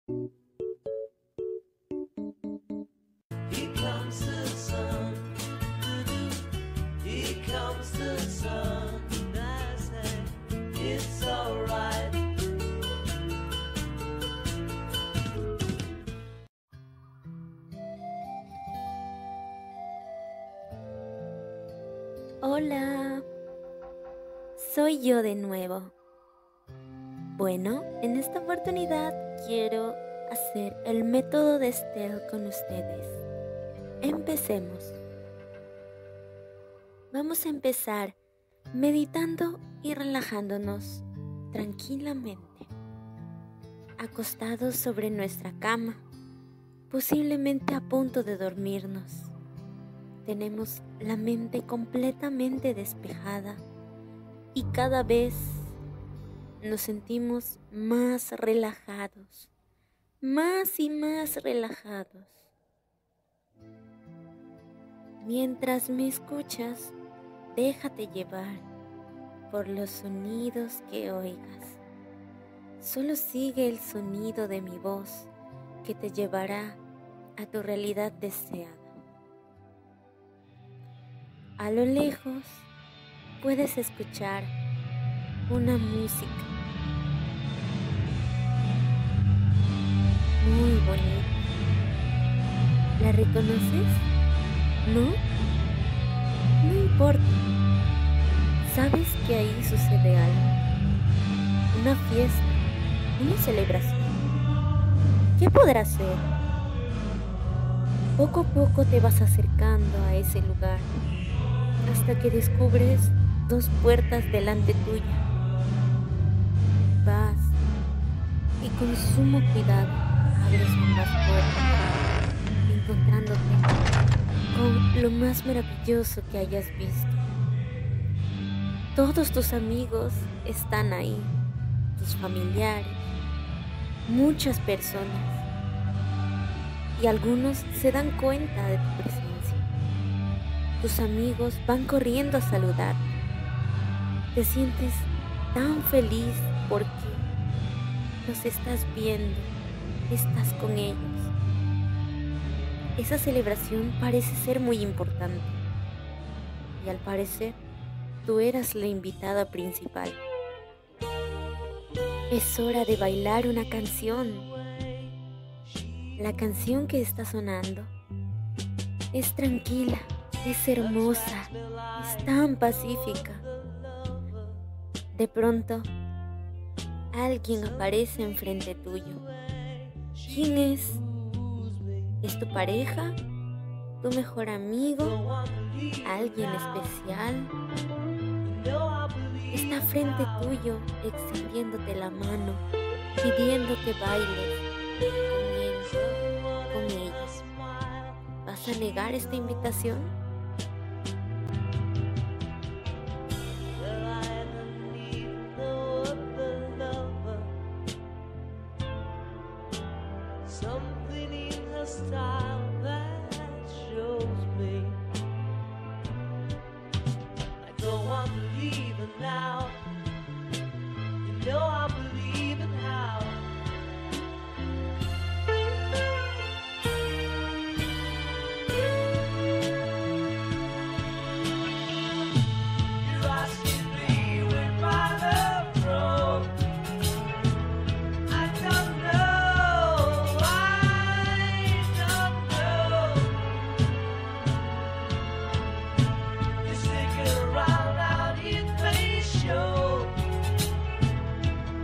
Here comes the sun. Here comes the sun. I say it's alright. Hola, soy yo de nuevo. Bueno, en esta oportunidad quiero hacer el método de stealth con ustedes. Empecemos. Vamos a empezar meditando y relajándonos tranquilamente, acostados sobre nuestra cama, posiblemente a punto de dormirnos. Tenemos la mente completamente despejada y cada vez nos sentimos más relajados, más y más relajados. Mientras me escuchas, déjate llevar por los sonidos que oigas. Solo sigue el sonido de mi voz que te llevará a tu realidad deseada. A lo lejos puedes escuchar una música muy bonita. ¿La reconoces? ¿No? No importa. Sabes que ahí sucede algo. Una fiesta, una celebración. ¿Qué podrá ser? Poco a poco te vas acercando a ese lugar, hasta que descubres dos puertas delante tuya. Vas y con sumo cuidado abres ambas puertas, encontrándote con lo más maravilloso que hayas visto. Todos tus amigos están ahí, tus familiares, muchas personas, y algunos se dan cuenta de tu presencia. Tus amigos van corriendo a saludarte. Te sientes tan feliz porque los estás viendo, estás con ellos. Esa celebración parece ser muy importante y al parecer tú eras la invitada principal. Es hora de bailar una canción. La canción que está sonando es tranquila. Es hermosa, es tan pacífica. De pronto, alguien aparece enfrente tuyo. ¿Quién es? ¿Es tu pareja? ¿Tu mejor amigo? ¿Alguien especial? Está frente tuyo, extendiéndote la mano, pidiéndote bailes con ellos. ¿Vas a negar esta invitación? Something in her style that shows me I don't want to leave her now. You know I believe in how you're asking me where my love from. I don't know. You're sticking around out in face show.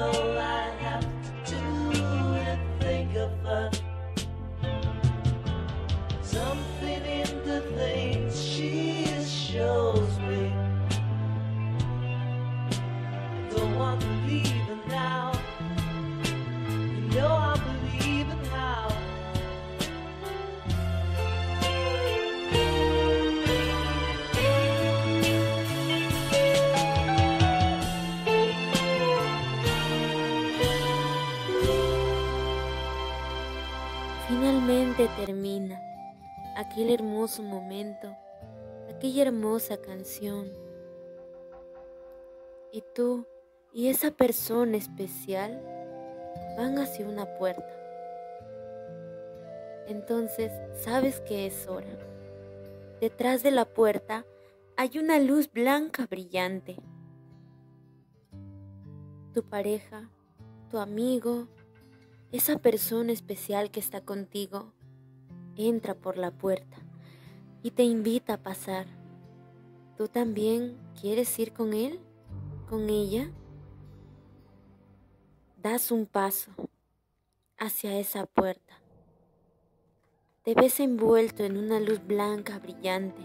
all I have to do to think of her. Something in the things she shows me. I don't want to leave her now. You know I believe in how. Finalmente termina aquel hermoso momento, aquella hermosa canción. Y tú y esa persona especial van hacia una puerta. Entonces sabes que es hora. Detrás de la puerta hay una luz blanca brillante. Tu pareja, tu amigo, esa persona especial que está contigo, entra por la puerta y te invita a pasar. ¿Tú también quieres ir con él? ¿Con ella? Das un paso hacia esa puerta. Te ves envuelto en una luz blanca brillante.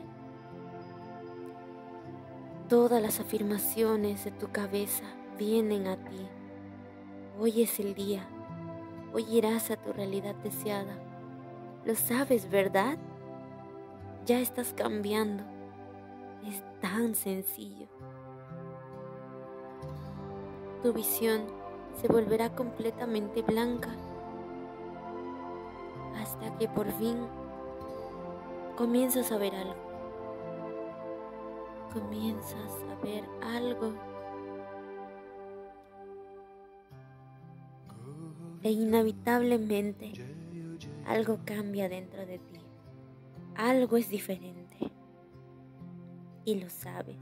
Todas las afirmaciones de tu cabeza vienen a ti. Hoy es el día. Hoy irás a tu realidad deseada. Lo sabes, ¿verdad? Ya estás cambiando. Es tan sencillo. Tu visión se volverá completamente blanca hasta que por fin comienzas a ver algo. Comienzas a ver algo. E inevitablemente algo cambia dentro de ti. Algo es diferente. Y lo sabes.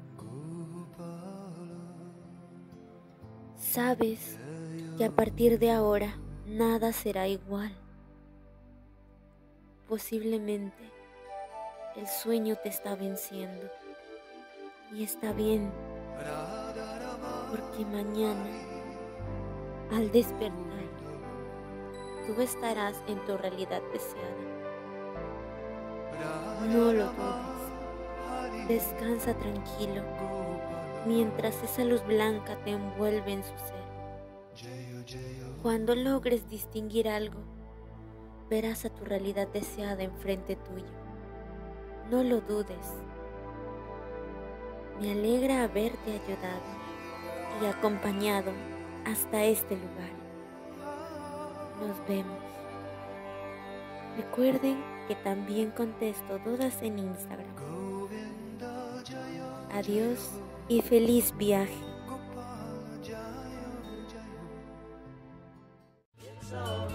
Sabes que a partir de ahora nada será igual. Posiblemente el sueño te está venciendo. Y está bien, porque mañana, al despertar, tú estarás en tu realidad deseada. No lo dudes. Descansa tranquilo mientras esa luz blanca te envuelve en su ser. Cuando logres distinguir algo, verás a tu realidad deseada enfrente tuyo. No lo dudes. Me alegra haberte ayudado y acompañado hasta este lugar. Nos vemos. Recuerden que también contesto dudas en Instagram. Adiós y feliz viaje. It's all